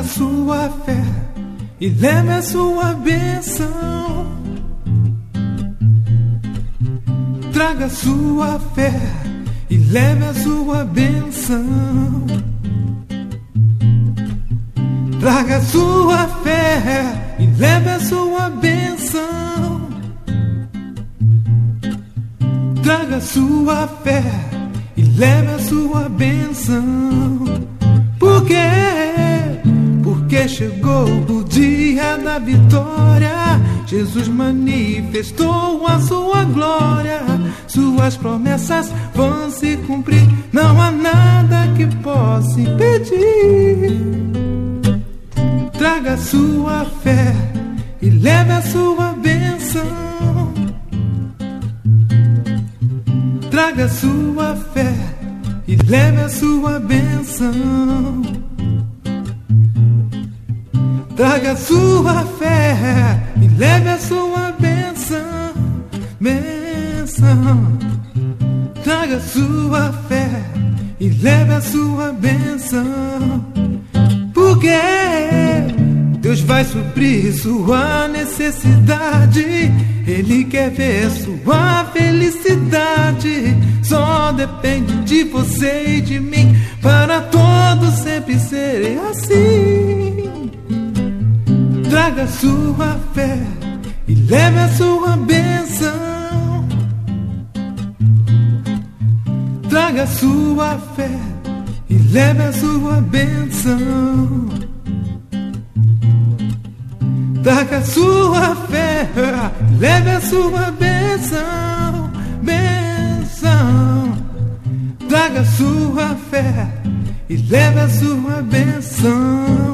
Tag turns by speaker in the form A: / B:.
A: Traga sua fé e leve a sua bênção. Traga sua fé e leve a sua bênção. Traga sua fé e leve a sua bênção. Traga sua fé e leve a sua bênção. Por quê? Porque chegou o dia da vitória. Jesus manifestou a sua glória. Suas promessas vão se cumprir. Não há nada que possa impedir. Traga sua fé e leve a sua bênção. Traga sua fé e leve a sua bênção. Traga sua fé e leve a sua bênção. Bênção. Traga sua fé e leve a sua bênção. Porque Deus vai suprir sua necessidade. Ele quer ver sua felicidade. Só depende de você e de mim, para todos sempre serem assim. Traga sua fé e leve a sua bênção. Traga sua fé e leve a sua bênção. Traga sua fé, leve a sua bênção, bênção. Traga sua fé e leve a sua bênção.